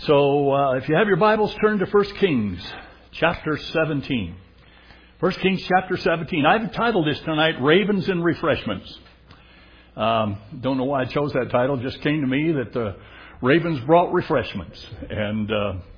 So if you have your Bibles, turn to 1 Kings chapter 17. 1 Kings chapter 17. I've entitled this tonight, Ravens and Refreshments. Don't know why I chose that title. It just came to me that the ravens brought refreshments. And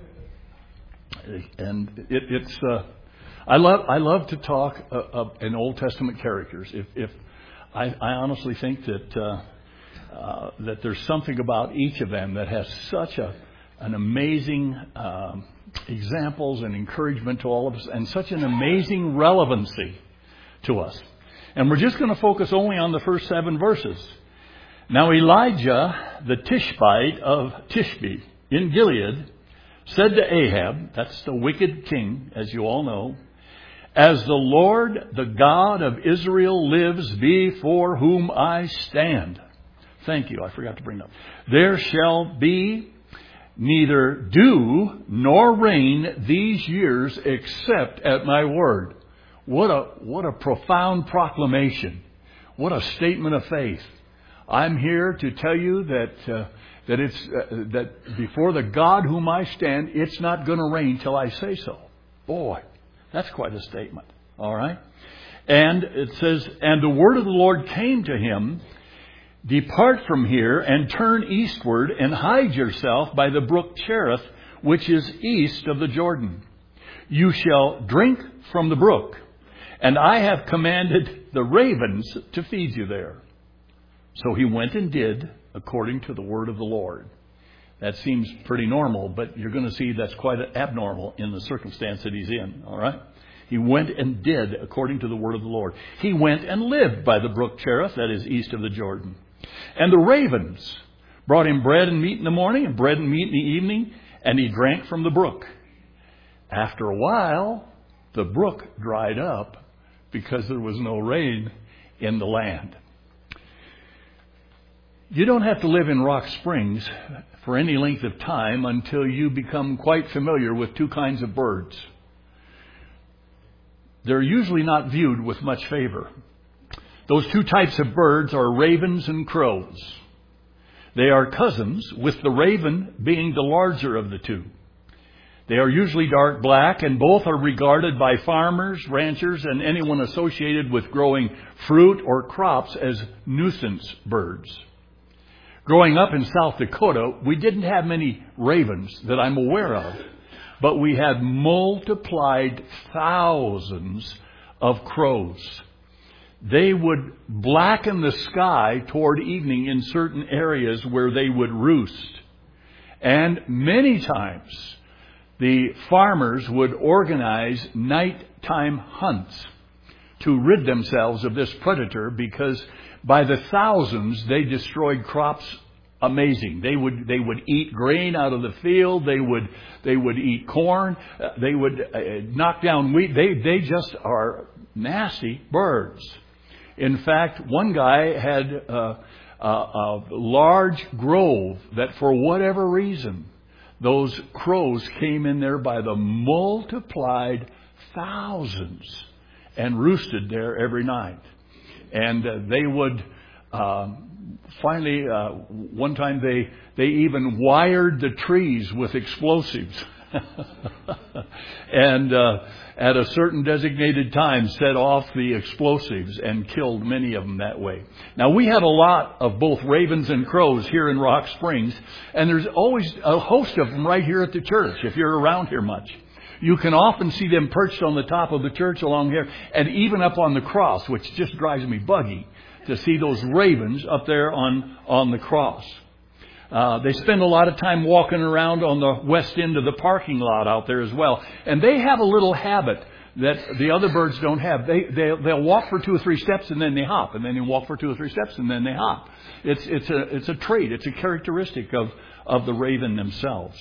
I love to talk in Old Testament characters. If I honestly think that there's something about each of them that has such an amazing examples and encouragement to all of us, and such an amazing relevancy to us. And we're just going to focus only on the first 7 verses. Now Elijah, the Tishbite of Tishbe in Gilead, said to Ahab, that's the wicked king, as you all know, "As the Lord, the God of Israel lives, before whom I stand." Thank you, I forgot to bring it up. "There shall be neither dew nor rain these years except at my word." What a profound proclamation. What a statement of faith. I'm here to tell you that before the God whom I stand, it's not going to rain till I say so. Boy, that's quite a statement. All right. And it says, "And the word of the Lord came to him, 'Depart from here and turn eastward and hide yourself by the brook Cherith, which is east of the Jordan. You shall drink from the brook, and I have commanded the ravens to feed you there.' So he went and did according to the word of the Lord." That seems pretty normal, but you're going to see that's quite abnormal in the circumstance that he's in. All right. He went and did according to the word of the Lord. He went and lived by the brook Cherith, that is east of the Jordan. "And the ravens brought him bread and meat in the morning and bread and meat in the evening, and he drank from the brook. After a while, the brook dried up because there was no rain in the land." You don't have to live in Rock Springs for any length of time until you become quite familiar with 2 kinds of birds. They're usually not viewed with much favor. Those 2 types of birds are ravens and crows. They are cousins, with the raven being the larger of the 2. They are usually dark black, and both are regarded by farmers, ranchers, and anyone associated with growing fruit or crops as nuisance birds. Growing up in South Dakota, we didn't have many ravens that I'm aware of, but we had multiplied thousands of crows. They would blacken the sky toward evening in certain areas where they would roost. And many times, the farmers would organize nighttime hunts to rid themselves of this predator, because by the thousands, they destroyed crops amazing. They would eat grain out of the field. They would eat corn. They would knock down wheat. They just are nasty birds. In fact, one guy had a large grove that, for whatever reason, those crows came in there by the multiplied thousands and roosted there every night. And they would finally, one time they even wired the trees with explosives. And at a certain designated time set off the explosives and killed many of them that way. Now, we have a lot of both ravens and crows here in Rock Springs, and there's always a host of them right here at the church if you're around here much. You can often see them perched on the top of the church along here, and even up on the cross, which just drives me buggy to see those ravens up there on the cross. They spend a lot of time walking around on the west end of the parking lot out there as well. And they have a little habit that the other birds don't have. They'll walk for 2 or 3 steps and then they hop. And then they walk for 2 or 3 steps and then they hop. It's a trait. It's a characteristic of the raven themselves.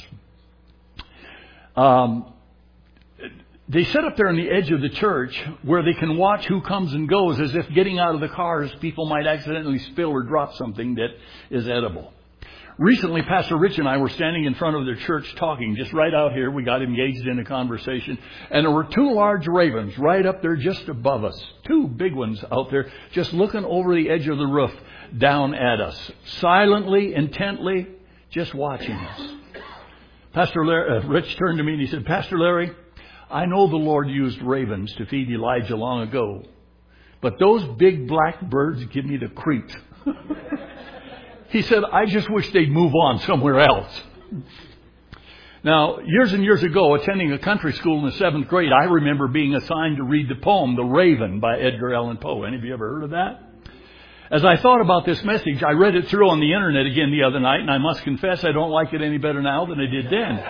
They sit up there on the edge of the church where they can watch who comes and goes, as if getting out of the cars, people might accidentally spill or drop something that is edible. Recently, Pastor Rich and I were standing in front of the church talking, just right out here. We got engaged in a conversation, and there were 2 large ravens right up there just above us. 2 big ones out there just looking over the edge of the roof down at us, silently, intently, just watching us. Rich turned to me and he said, Pastor Larry, I know the Lord used ravens to feed Elijah long ago, but those big black birds give me the creeps. He said, I just wish they'd move on somewhere else. Now, years and years ago, attending a country school in the 7th grade, I remember being assigned to read the poem, The Raven by Edgar Allan Poe. Any of you ever heard of that? As I thought about this message, I read it through on the internet again the other night, and I must confess I don't like it any better now than I did then.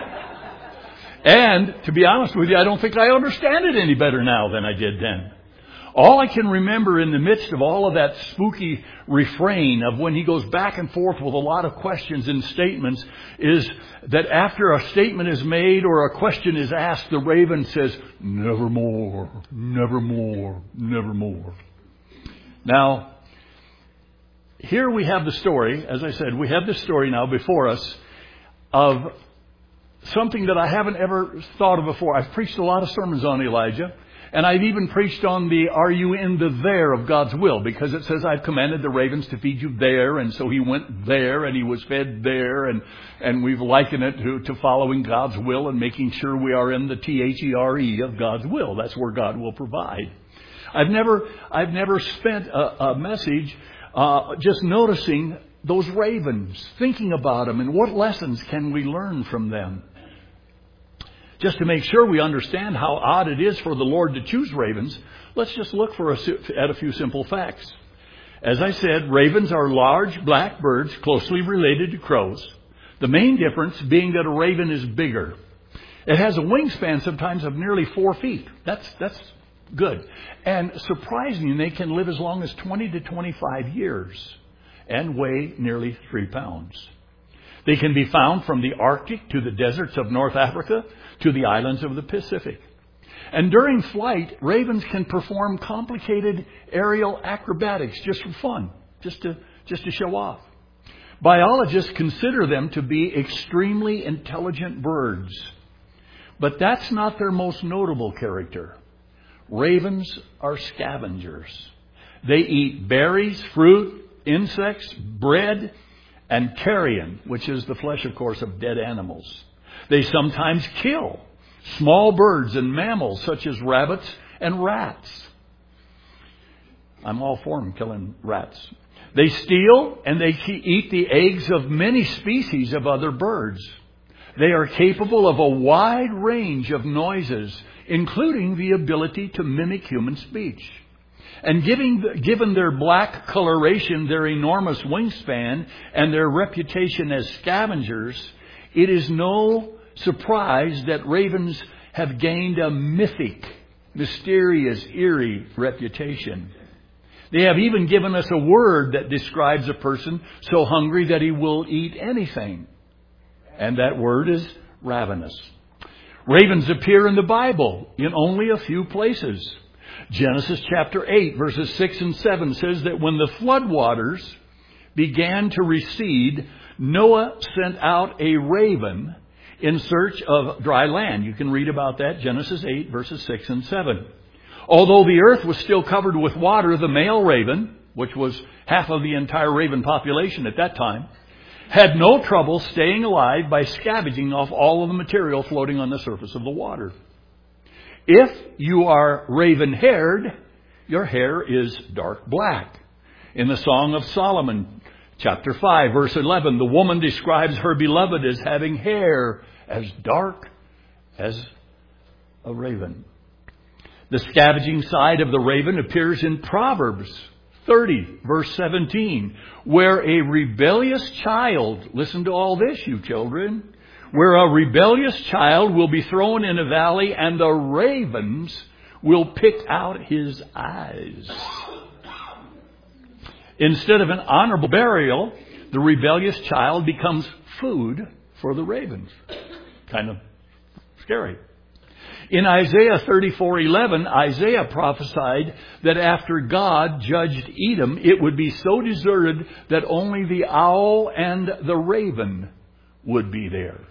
And, to be honest with you, I don't think I understand it any better now than I did then. All I can remember in the midst of all of that spooky refrain of when he goes back and forth with a lot of questions and statements is that after a statement is made or a question is asked, the raven says, nevermore, nevermore, nevermore. Now, here we have the story, as I said, we have this story now before us of something that I haven't ever thought of before. I've preached a lot of sermons on Elijah. And I've even preached on the are you in the there of God's will, because it says I've commanded the ravens to feed you there, and so he went there and he was fed there, and we've likened it to following God's will and making sure we are in the THERE of God's will. That's where God will provide. I've never spent a message just noticing those ravens, thinking about them and what lessons can we learn from them. Just to make sure we understand how odd it is for the Lord to choose ravens, let's just look at a few simple facts. As I said, ravens are large black birds closely related to crows. The main difference being that a raven is bigger. It has a wingspan sometimes of nearly 4 feet. That's good. And surprisingly, they can live as long as 20 to 25 years and weigh nearly 3 pounds. They can be found from the Arctic to the deserts of North Africa to the islands of the Pacific. And during flight, ravens can perform complicated aerial acrobatics just for fun, just to show off. Biologists consider them to be extremely intelligent birds. But that's not their most notable character. Ravens are scavengers. They eat berries, fruit, insects, bread, and carrion, which is the flesh, of course, of dead animals. They sometimes kill small birds and mammals such as rabbits and rats. I'm all for them killing rats. They steal and they eat the eggs of many species of other birds. They are capable of a wide range of noises, including the ability to mimic human speech. And given their black coloration, their enormous wingspan, and their reputation as scavengers, it is no surprise that ravens have gained a mythic, mysterious, eerie reputation. They have even given us a word that describes a person so hungry that he will eat anything. And that word is ravenous. Ravens appear in the Bible in only a few places. Genesis chapter 8, verses 6 and 7 says that when the floodwaters began to recede, Noah sent out a raven in search of dry land. You can read about that, Genesis 8, verses 6 and 7. Although the earth was still covered with water, the male raven, which was half of the entire raven population at that time, had no trouble staying alive by scavenging off all of the material floating on the surface of the water. If you are raven-haired, your hair is dark black. In the Song of Solomon, chapter 5, verse 11, the woman describes her beloved as having hair as dark as a raven. The scavenging side of the raven appears in Proverbs 30, verse 17, where a rebellious child, listen to all this, you children, where a rebellious child will be thrown in a valley and the ravens will pick out his eyes. Instead of an honorable burial, the rebellious child becomes food for the ravens. Kind of scary. In Isaiah 34:11, Isaiah prophesied that after God judged Edom, it would be so deserted that only the owl and the raven would be there.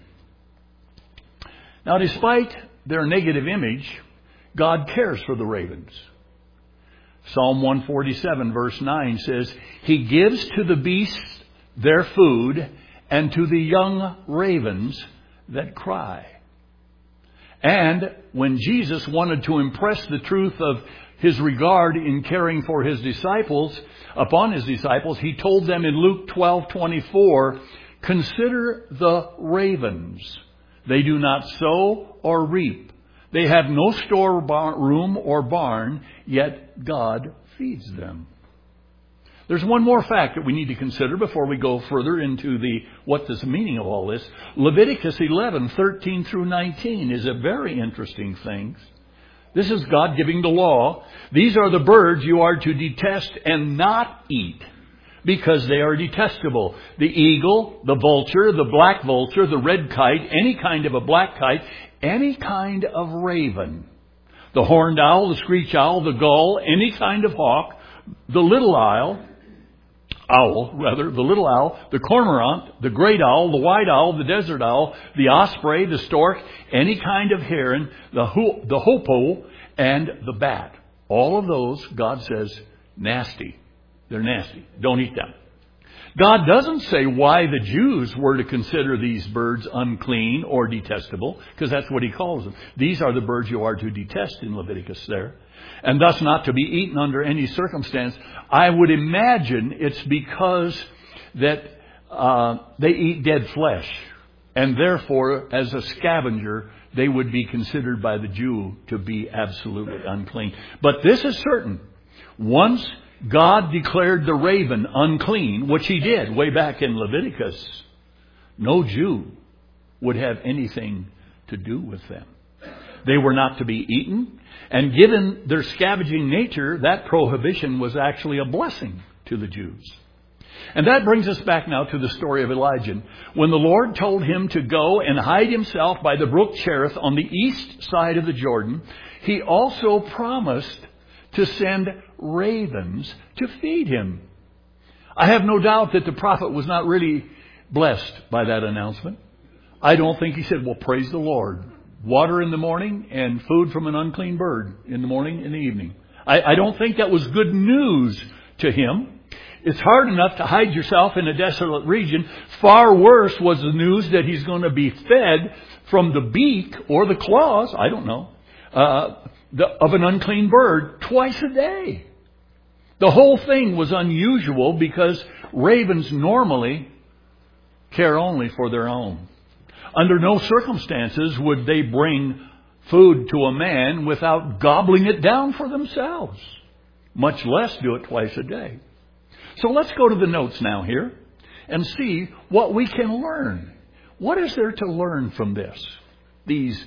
Now, despite their negative image, God cares for the ravens. Psalm 147 verse 9 says, He gives to the beasts their food, and to the young ravens that cry. And when Jesus wanted to impress the truth of His regard in caring for His disciples, upon His disciples, He told them in Luke 12:24, "Consider the ravens. They do not sow or reap. They have no storeroom or barn, yet God feeds them." There's one more fact that we need to consider before we go further into what is the meaning of all this. Leviticus 11:13 through 19 is a very interesting thing. This is God giving the law. "These are the birds you are to detest and not eat, because they are detestable: the eagle, the vulture, the black vulture, the red kite, any kind of a black kite, any kind of raven, the horned owl, the screech owl, the gull, any kind of hawk, the little owl, the cormorant, the great owl, the white owl, the desert owl, the osprey, the stork, any kind of heron, the hoopoe, and the bat." All of those, God says, nasty. They're nasty. Don't eat them. God doesn't say why the Jews were to consider these birds unclean or detestable, because that's what He calls them. These are the birds you are to detest in Leviticus there, and thus not to be eaten under any circumstance. I would imagine it's because that they eat dead flesh, and therefore, as a scavenger, they would be considered by the Jew to be absolutely unclean. But this is certain. Once God declared the raven unclean, which He did way back in Leviticus, no Jew would have anything to do with them. They were not to be eaten, and given their scavenging nature, that prohibition was actually a blessing to the Jews. And that brings us back now to the story of Elijah. When the Lord told him to go and hide himself by the brook Cherith on the east side of the Jordan, He also promised to send ravens to feed him. I have no doubt that the prophet was not really blessed by that announcement. I don't think he said, "Well, praise the Lord. Water in the morning and food from an unclean bird in the morning and the evening." I don't think that was good news to him. It's hard enough to hide yourself in a desolate region. Far worse was the news that he's going to be fed from the beak or the claws, I don't know, of an unclean bird twice a day. The whole thing was unusual because ravens normally care only for their own. Under no circumstances would they bring food to a man without gobbling it down for themselves, much less do it twice a day. So let's go to the notes now here and see what we can learn. What is there to learn from this? These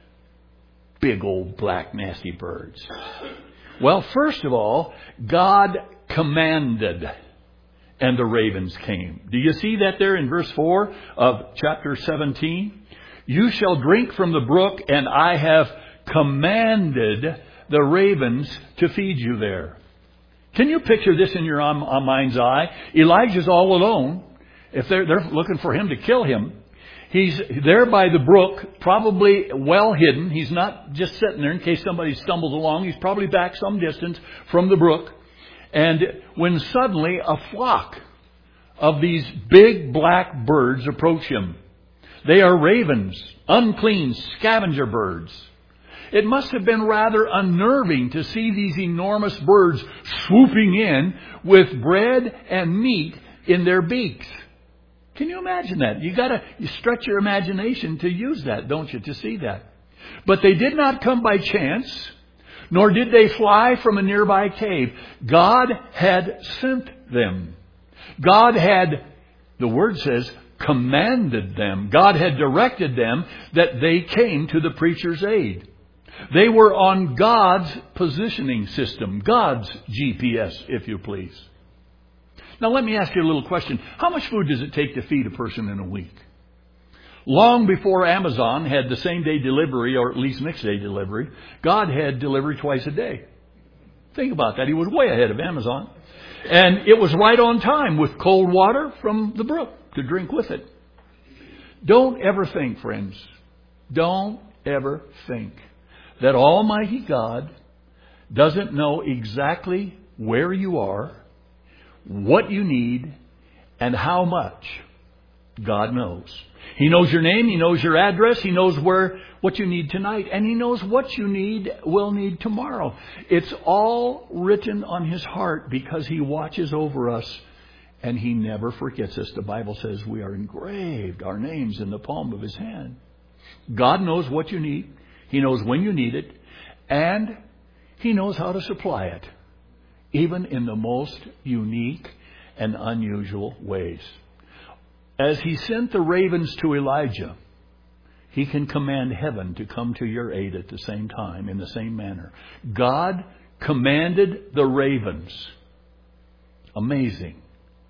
big old black nasty birds. Well, first of all, God commanded and the ravens came. Do you see that there in verse 4 of chapter 17? "You shall drink from the brook, and I have commanded the ravens to feed you there." Can you picture this in your mind's eye? Elijah's all alone. If they're looking for him to kill him, he's there by the brook, probably well hidden. He's not just sitting there in case somebody stumbles along. He's probably back some distance from the brook. And when suddenly a flock of these big black birds approach him. They are ravens, unclean scavenger birds. It must have been rather unnerving to see these enormous birds swooping in with bread and meat in their beaks. Can you imagine that? You stretch your imagination to use that, don't you, to see that. But they did not come by chance, nor did they fly from a nearby cave. God had sent them. God had, the word says, commanded them. God had directed them that they came to the preacher's aid. They were on God's positioning system, God's GPS, if you please. Now let me ask you a little question. How much food does it take to feed a person in a week? Long before Amazon had the same day delivery, or at least next day delivery, God had delivery twice a day. Think about that. He was way ahead of Amazon. And it was right on time with cold water from the brook to drink with it. Don't ever think, friends, don't ever think that Almighty God doesn't know exactly where you are, what you need, and how much God knows. He knows your name. He knows your address. He knows what you need tonight. And He knows what you will need tomorrow. It's all written on His heart because He watches over us and He never forgets us. The Bible says we are engraved, our names in the palm of His hand. God knows what you need. He knows when you need it. And He knows how to supply it, even in the most unique and unusual ways. As He sent the ravens to Elijah, He can command heaven to come to your aid at the same time, in the same manner. God commanded the ravens. Amazing.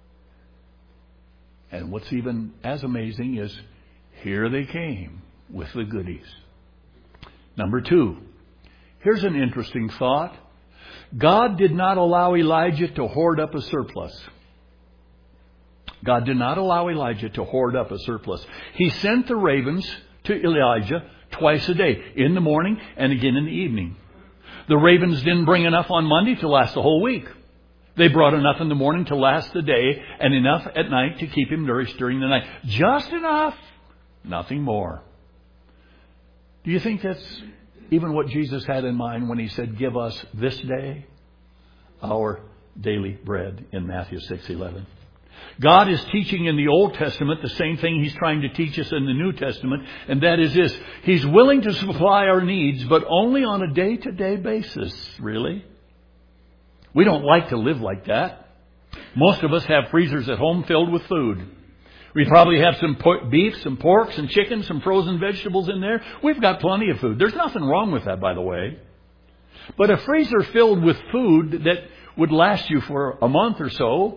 And what's even as amazing is here they came with the goodies. Number 2, here's an interesting thought. God did not allow Elijah to hoard up a surplus. God did not allow Elijah to hoard up a surplus. He sent the ravens to Elijah twice a day, in the morning and again in the evening. The ravens didn't bring enough on Monday to last the whole week. They brought enough in the morning to last the day and enough at night to keep him nourished during the night. Just enough, nothing more. Do you think that's even what Jesus had in mind when He said, give us this day our daily bread in Matthew 6:11? God is teaching in the Old Testament the same thing He's trying to teach us in the New Testament, and that is this. He's willing to supply our needs, but only on a day-to-day basis, really. We don't like to live like that. Most of us have freezers at home filled with food. We probably have some beef, some pork, some chicken, some frozen vegetables in there. We've got plenty of food. There's nothing wrong with that, by the way. But a freezer filled with food that would last you for a month or so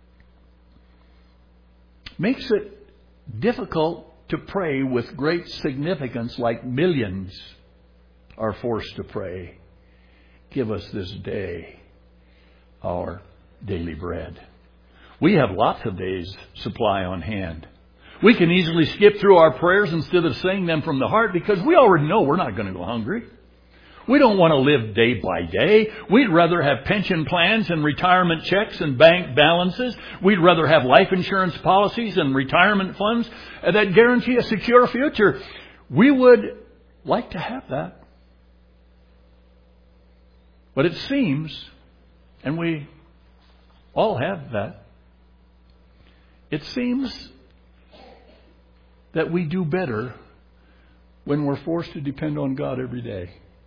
makes it difficult to pray with great significance, like millions are forced to pray. Give us this day our daily bread. We have lots of days' supply on hand. We can easily skip through our prayers instead of saying them from the heart because we already know we're not going to go hungry. We don't want to live day by day. We'd rather have pension plans and retirement checks and bank balances. We'd rather have life insurance policies and retirement funds that guarantee a secure future. We would like to have that. But it seems, and we all have that, it seems that we do better when we're forced to depend on God every day.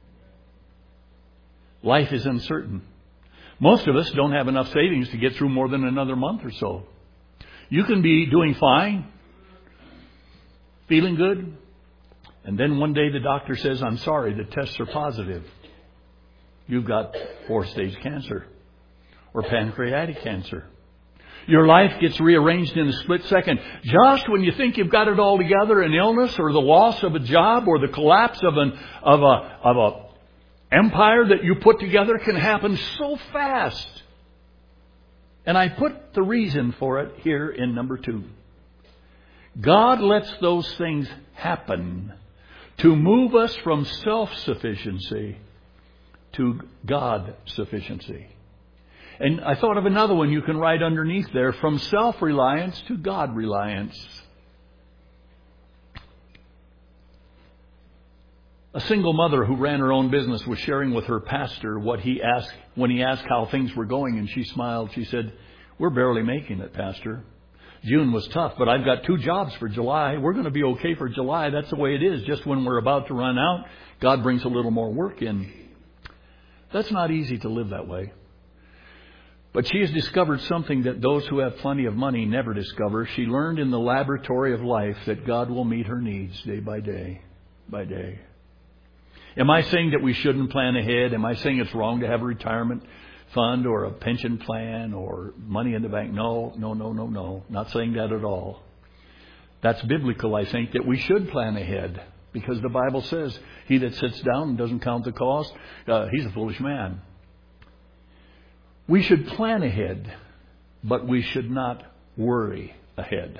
Life is uncertain. Most of us don't have enough savings to get through more than another month or so. You can be doing fine, feeling good, and then one day the doctor says, I'm sorry, the tests are positive. You've got 4-stage cancer or pancreatic cancer. Your life gets rearranged in a split second. Just when you think you've got it all together, an illness or the loss of a job or the collapse of a empire that you put together can happen so fast. And I put the reason for it here in number 2. God lets those things happen to move us from self-sufficiency to God-sufficiency. And I thought of another one you can write underneath there, from self-reliance to God-reliance. A single mother who ran her own business was sharing with her pastor what he asked when he asked how things were going, and she smiled. She said, we're barely making it, Pastor. June was tough, but I've got 2 jobs for July. We're going to be okay for July. That's the way it is. Just when we're about to run out, God brings a little more work in. That's not easy to live that way. But she has discovered something that those who have plenty of money never discover. She learned in the laboratory of life that God will meet her needs day by day by day. Am I saying that we shouldn't plan ahead? Am I saying it's wrong to have a retirement fund or a pension plan or money in the bank? No. Not saying that at all. That's biblical, I think, that we should plan ahead. Because the Bible says, he that sits down and doesn't count the cost, he's a foolish man. We should plan ahead, but we should not worry ahead.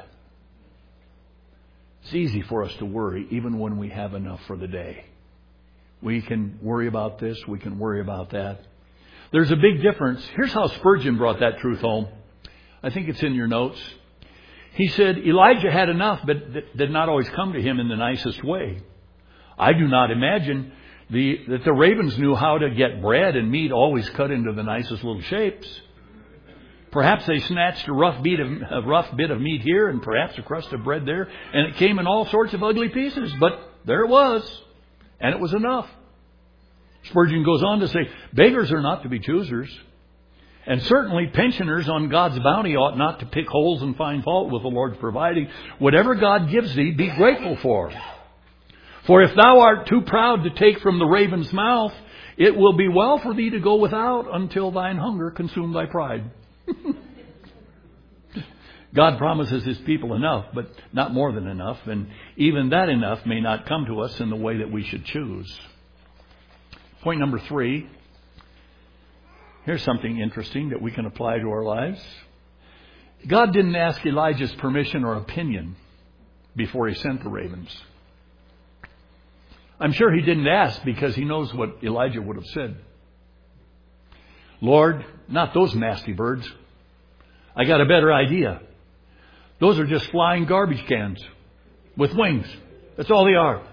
It's easy for us to worry even when we have enough for the day. We can worry about this, we can worry about that. There's a big difference. Here's how Spurgeon brought that truth home. I think it's in your notes. He said Elijah had enough, but did not always come to him in the nicest way. I do not imagine that the ravens knew how to get bread and meat always cut into the nicest little shapes. Perhaps they snatched a rough bit of meat here and perhaps a crust of bread there, and it came in all sorts of ugly pieces. But there it was, and it was enough. Spurgeon goes on to say, beggars are not to be choosers. And certainly pensioners on God's bounty ought not to pick holes and find fault with the Lord's providing. Whatever God gives thee, be grateful for. For if thou art too proud to take from the raven's mouth, it will be well for thee to go without until thine hunger consume thy pride. God promises His people enough, but not more than enough. And even that enough may not come to us in the way that we should choose. Point number 3. Here's something interesting that we can apply to our lives. God didn't ask Elijah's permission or opinion before He sent the ravens. I'm sure He didn't ask because He knows what Elijah would have said. Lord, not those nasty birds. I got a better idea. Those are just flying garbage cans with wings. That's all they are.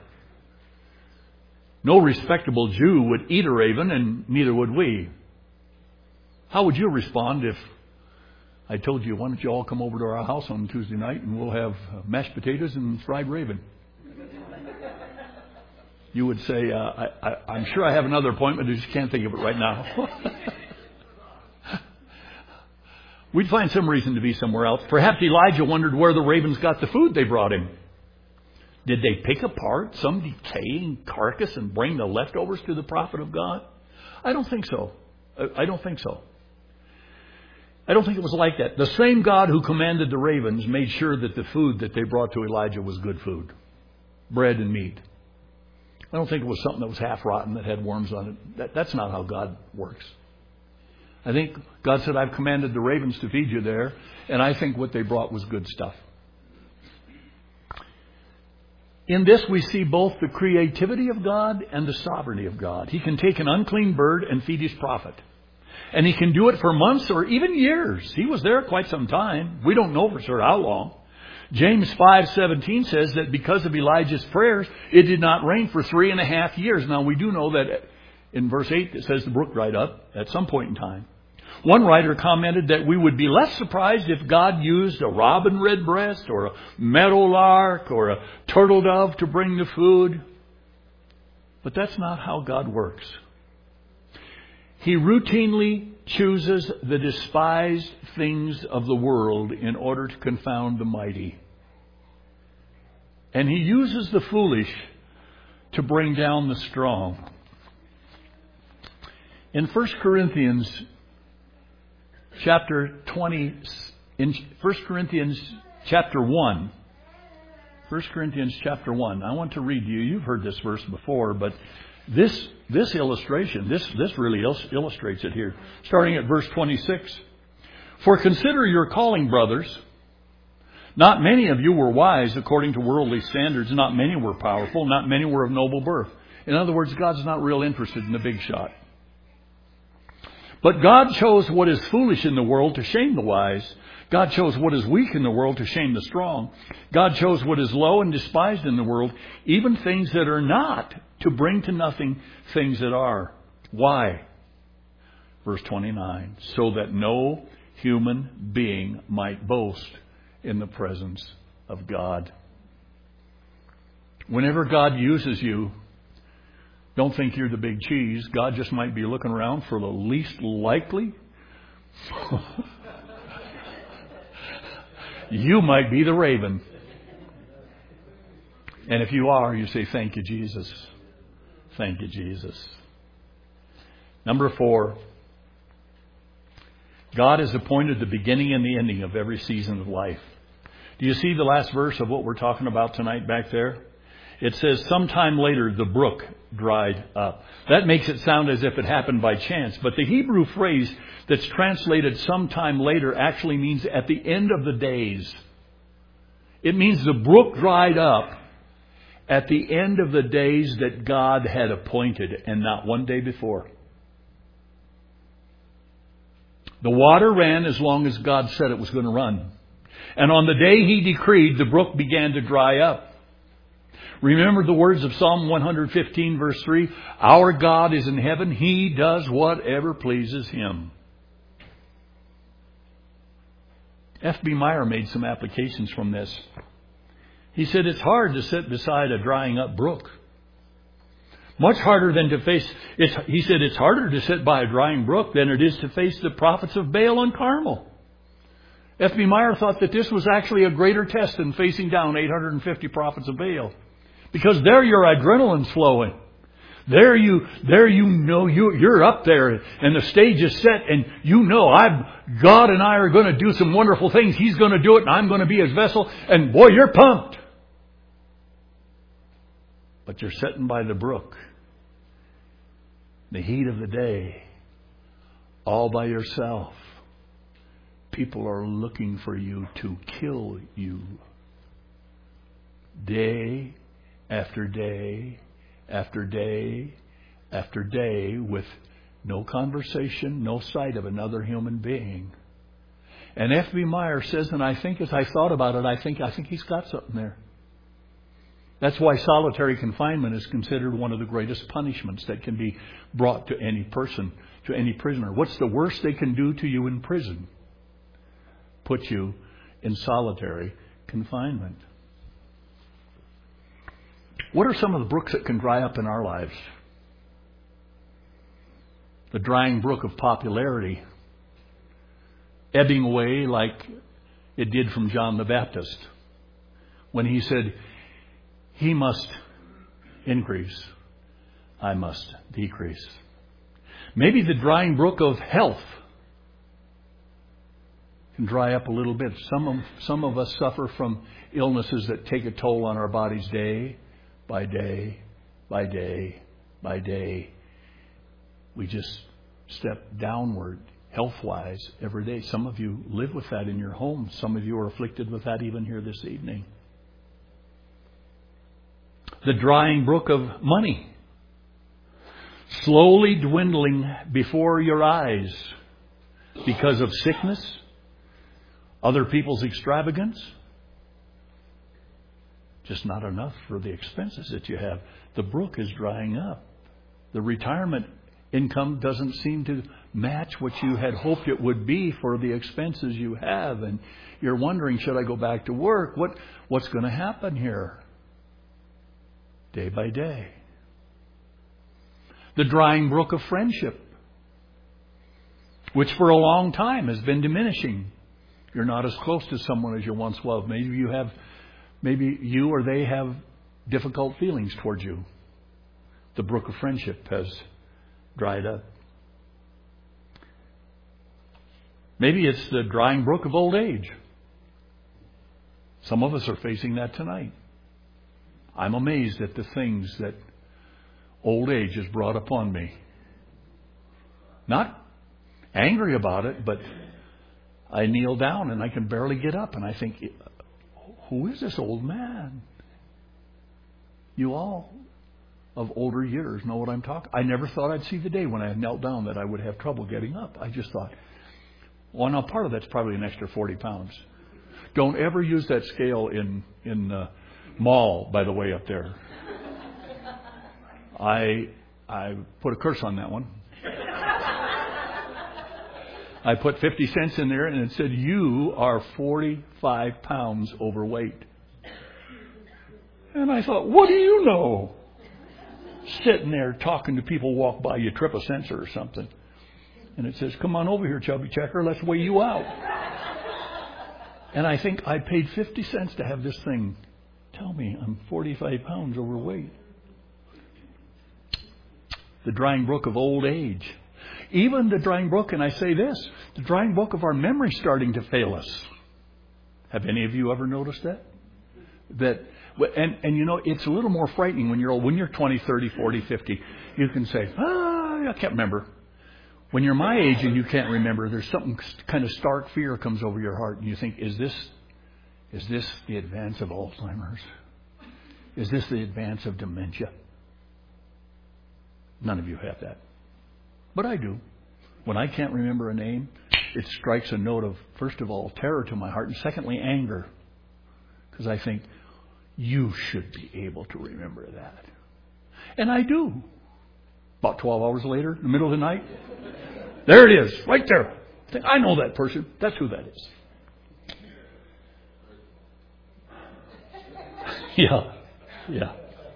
No respectable Jew would eat a raven, and neither would we. How would you respond if I told you, why don't you all come over to our house on Tuesday night and we'll have mashed potatoes and fried raven? You would say, I'm sure I have another appointment, I just can't think of it right now. We'd find some reason to be somewhere else. Perhaps Elijah wondered where the ravens got the food they brought him. Did they pick apart some decaying carcass and bring the leftovers to the prophet of God? I don't think so. I don't think so. I don't think it was like that. The same God who commanded the ravens made sure that the food that they brought to Elijah was good food. Bread and meat. I don't think it was something that was half rotten that had worms on it. That's not how God works. I think God said, I've commanded the ravens to feed you there, and I think what they brought was good stuff. In this we see both the creativity of God and the sovereignty of God. He can take an unclean bird and feed His prophet. And He can do it for months or even years. He was there quite some time. We don't know for sure how long. James 5:17 says that because of Elijah's prayers, it did not rain for 3.5 years. Now we do know that in verse 8 it says the brook dried up at some point in time. One writer commented that we would be less surprised if God used a robin redbreast or a meadowlark or a turtle dove to bring the food. But that's not how God works. He routinely chooses the despised things of the world in order to confound the mighty. And He uses the foolish to bring down the strong. In 1 Corinthians chapter 20, in 1 Corinthians chapter 1, 1 Corinthians chapter 1, I want to read to you. You've heard this verse before, but this illustration, this really illustrates it here. Starting at verse 26. For consider your calling, brothers. Not many of you were wise according to worldly standards. Not many were powerful. Not many were of noble birth. In other words, God's not real interested in the big shot. But God chose what is foolish in the world to shame the wise. God chose what is weak in the world to shame the strong. God chose what is low and despised in the world, even things that are not, to bring to nothing things that are. Why? Verse 29. So that no human being might boast in the presence of God. Whenever God uses you, don't think you're the big cheese. God just might be looking around for the least likely. You might be the raven. And if you are, you say, thank you, Jesus. Thank you, Jesus. Number 4. God has appointed the beginning and the ending of every season of life. Do you see the last verse of what we're talking about tonight back there? It says, sometime later the brook dried up. That makes it sound as if it happened by chance. But the Hebrew phrase that's translated sometime later actually means at the end of the days. It means the brook dried up at the end of the days that God had appointed, and not one day before. The water ran as long as God said it was going to run. And on the day He decreed, the brook began to dry up. Remember the words of Psalm 115 verse 3? Our God is in heaven. He does whatever pleases Him. F.B. Meyer made some applications from this. He said it's hard to sit beside a drying up brook. Much harder than to face... He said it's harder to sit by a drying brook than it is to face the prophets of Baal and Carmel. F.B. Meyer thought that this was actually a greater test than facing down 850 prophets of Baal. Because there your adrenaline's flowing. There you know you're up there and the stage is set and you know God and I are going to do some wonderful things. He's going to do it and I'm going to be His vessel. And boy, you're pumped. But you're sitting by the brook. The heat of the day. All by yourself. People are looking for you to kill you. Day after day after day after day with no conversation, no sight of another human being. And F.B. Meyer says, and I think as I thought about it, I think he's got something there. That's why solitary confinement is considered one of the greatest punishments that can be brought to any person, to any prisoner. What's the worst they can do to you in prison? Put you in solitary confinement. What are some of the brooks that can dry up in our lives? The drying brook of popularity, ebbing away like it did from John the Baptist when he said, He must increase, I must decrease. Maybe the drying brook of health can dry up a little bit. Some of us suffer from illnesses that take a toll on our bodies day by day, by day, by day. We just step downward health-wise every day. Some of you live with that in your home. Some of you are afflicted with that even here this evening. The drying brook of money, slowly dwindling before your eyes because of sickness, other people's extravagance. Just not enough for the expenses that you have. The brook is drying up. The retirement income doesn't seem to match what you had hoped it would be for the expenses you have. And you're wondering, should I go back to work? What's going to happen here? Day by day. The drying brook of friendship, which for a long time has been diminishing. You're not as close to someone as you once was. Maybe you or they have difficult feelings towards you. The brook of friendship has dried up. Maybe it's the drying brook of old age. Some of us are facing that tonight. I'm amazed at the things that old age has brought upon me. Not angry about it, but I kneel down and I can barely get up and I think, who is this old man? You all of older years know what I'm talking. I never thought I'd see the day when I knelt down that I would have trouble getting up. I just thought, well, now part of that's probably an extra 40 pounds. Don't ever use that scale in mall, by the way, up there. I put a curse on that one. I put 50 cents in there and it said, you are 45 pounds overweight. And I thought, what do you know? Sitting there talking to people walk by, you trip a sensor or something. And it says, come on over here, chubby checker, let's weigh you out. And I think I paid 50 cents to have this thing tell me I'm 45 pounds overweight. The drying brook of old age. Even the drying brook, and I say this, the drying brook of our memory starting to fail us. Have any of you ever noticed that? And you know, it's a little more frightening when you're old. When you're 20, 30, 40, 50, you can say, I can't remember. When you're my age and you can't remember, there's something kind of stark fear comes over your heart and you think, is this the advance of Alzheimer's? Is this the advance of dementia? None of you have that. But I do. When I can't remember a name, it strikes a note of, first of all, terror to my heart, and secondly, anger. Because I think, you should be able to remember that. And I do. About 12 hours later, in the middle of the night, there it is, right there. I know that person. That's who that is. Yeah.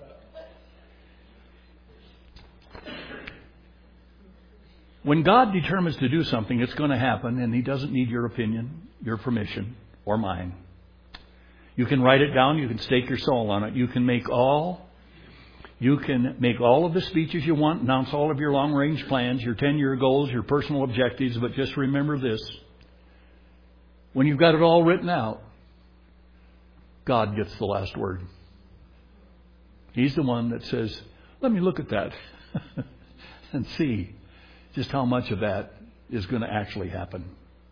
When God determines to do something, it's going to happen, and He doesn't need your opinion, your permission, or mine. You can write it down. You can stake your soul on it. You can make all of the speeches you want, announce all of your long-range plans, your 10-year goals, your personal objectives, but just remember this. When you've got it all written out, God gets the last word. He's the one that says, let me look at that and see just how much of that is going to actually happen.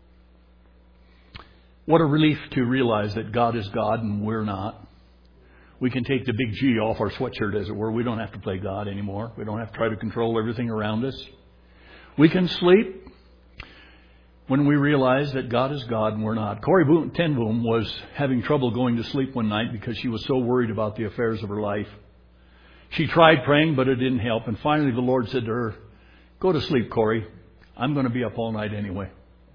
What a relief to realize that God is God and we're not. We can take the big G off our sweatshirt, as it were. We don't have to play God anymore. We don't have to try to control everything around us. We can sleep when we realize that God is God and we're not. Corrie ten Boom was having trouble going to sleep one night because she was so worried about the affairs of her life. She tried praying, but it didn't help. And finally the Lord said to her, go to sleep, Corrie. I'm going to be up all night anyway.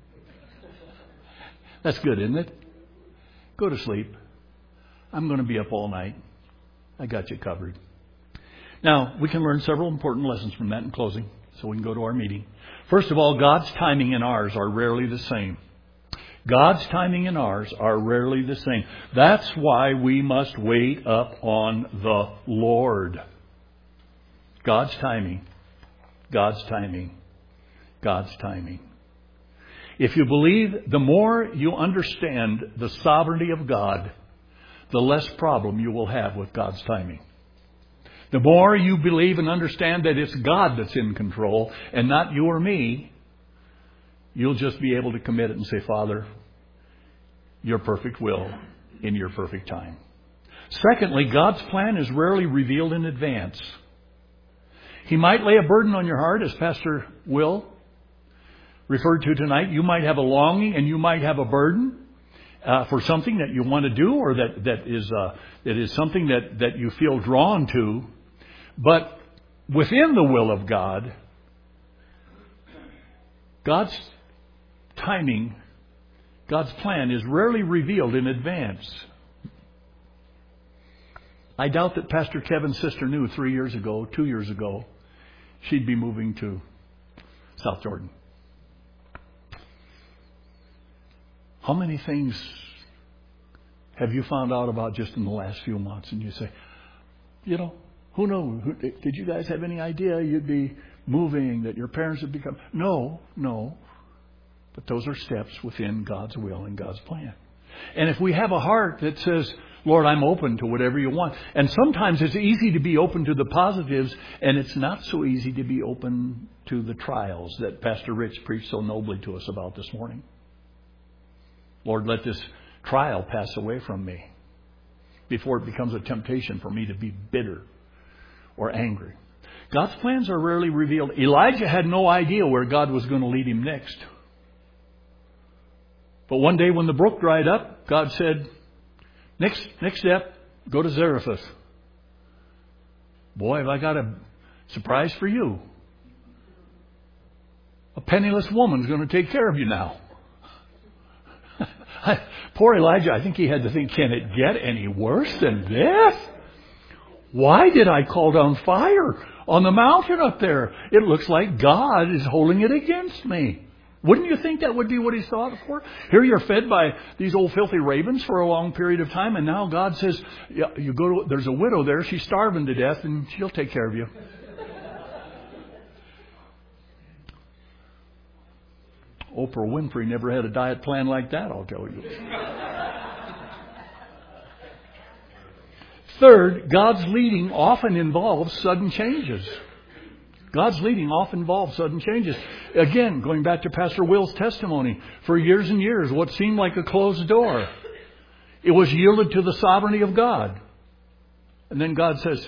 That's good, isn't it? Go to sleep. I'm going to be up all night. I got you covered. Now, we can learn several important lessons from that in closing, so we can go to our meeting. First of all, God's timing and ours are rarely the same. God's timing and ours are rarely the same. That's why we must wait up on the Lord. God's timing. God's timing. God's timing. If you believe, the more you understand the sovereignty of God, the less problem you will have with God's timing. The more you believe and understand that it's God that's in control and not you or me, you'll just be able to commit it and say, Father, your perfect will in your perfect time. Secondly, God's plan is rarely revealed in advance. He might lay a burden on your heart, as Pastor Will referred to tonight. You might have a longing and you might have a burden for something that you want to do, or that is something that you feel drawn to. But within the will of God, God's timing, God's plan is rarely revealed in advance. I doubt that Pastor Kevin's sister knew 2 years ago, she'd be moving to South Jordan. How many things have you found out about just in the last few months? And you say, who knows? Did you guys have any idea you'd be moving, that your parents would become? No. But those are steps within God's will and God's plan. And if we have a heart that says, Lord, I'm open to whatever you want. And sometimes it's easy to be open to the positives, and it's not so easy to be open to the trials that Pastor Rich preached so nobly to us about this morning. Lord, let this trial pass away from me before it becomes a temptation for me to be bitter or angry. God's plans are rarely revealed. Elijah had no idea where God was going to lead him next. But one day when the brook dried up, God said, next step, go to Zarephath. Boy, have I got a surprise for you. A penniless woman's going to take care of you now. Poor Elijah, I think he had to think, can it get any worse than this? Why did I call down fire on the mountain up there? It looks like God is holding it against me. Wouldn't you think that would be what he thought for? Here you're fed by these old filthy ravens for a long period of time, and now God says, there's a widow there, she's starving to death, and she'll take care of you. Oprah Winfrey never had a diet plan like that, I'll tell you. Third, God's leading often involves sudden changes. God's leading often involves sudden changes. Again, going back to Pastor Will's testimony, for years and years, what seemed like a closed door, it was yielded to the sovereignty of God. And then God says,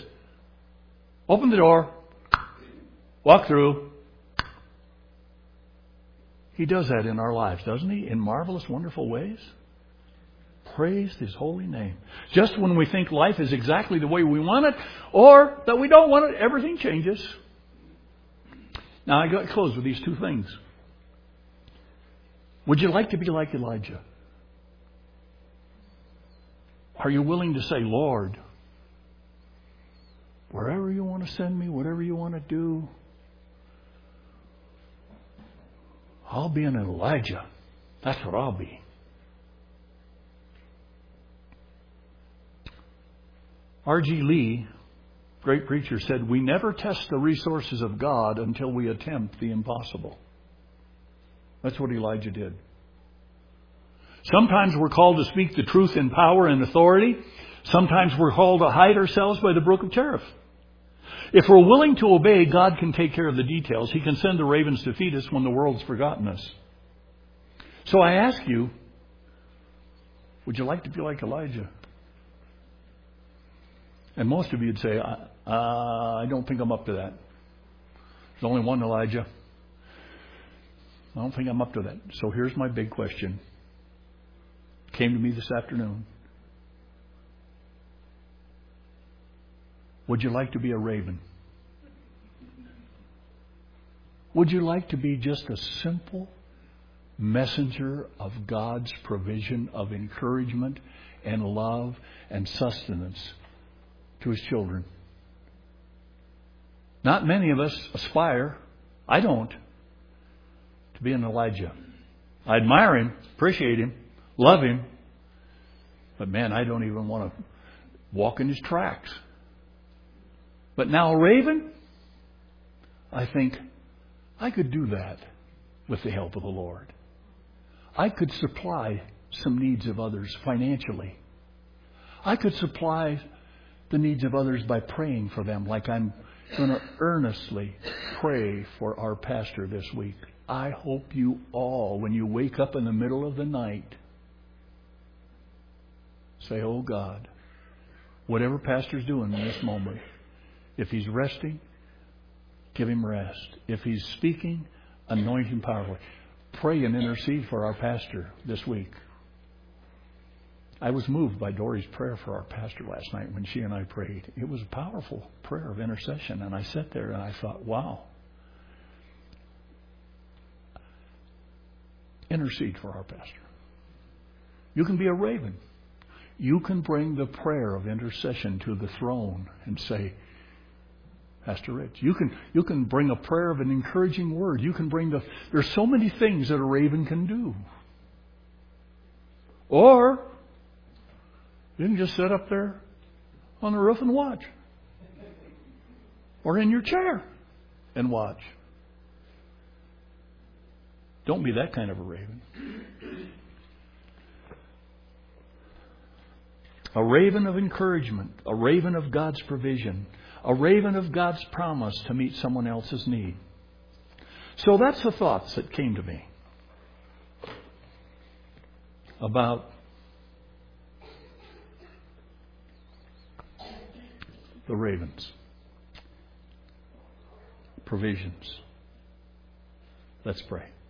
open the door, walk through. He does that in our lives, doesn't He? In marvelous, wonderful ways. Praise His holy name. Just when we think life is exactly the way we want it, or that we don't want it, everything changes. Now, I got to close with these two things. Would you like to be like Elijah? Are you willing to say, Lord, wherever you want to send me, whatever you want to do, I'll be an Elijah. That's what I'll be. R.G. Lee, great preacher, said, we never test the resources of God until we attempt the impossible. That's what Elijah did. Sometimes we're called to speak the truth in power and authority. Sometimes we're called to hide ourselves by the brook of Cherith. If we're willing to obey, God can take care of the details. He can send the ravens to feed us when the world's forgotten us. So I ask you, would you like to be like Elijah? And most of you would say, I don't think I'm up to that. There's only one Elijah. I don't think I'm up to that. So here's my big question. Came to me this afternoon. Would you like to be a raven? Would you like to be just a simple messenger of God's provision of encouragement and love and sustenance to His children? Not many of us aspire, I don't, to be an Elijah. I admire him, appreciate him, love him, but man, I don't even want to walk in his tracks. But now a raven, I think I could do that with the help of the Lord. I could supply some needs of others financially. I could supply the needs of others by praying for them, like I'm going to earnestly pray for our pastor this week. I hope you all, when you wake up in the middle of the night, say, oh God, whatever pastor's doing in this moment, if he's resting, give him rest. If he's speaking, anoint him powerfully. Pray and intercede for our pastor this week. I was moved by Dory's prayer for our pastor last night when she and I prayed. It was a powerful prayer of intercession. And I sat there and I thought, wow. Intercede for our pastor. You can be a raven. You can bring the prayer of intercession to the throne and say, Pastor Rich, you can bring a prayer of an encouraging word. You can bring there's so many things that a raven can do. Or you can just sit up there on the roof and watch. Or in your chair and watch. Don't be that kind of a raven. A raven of encouragement. A raven of God's provision. A raven of God's promise to meet someone else's need. So that's the thoughts that came to me about the ravens. Provisions. Let's pray.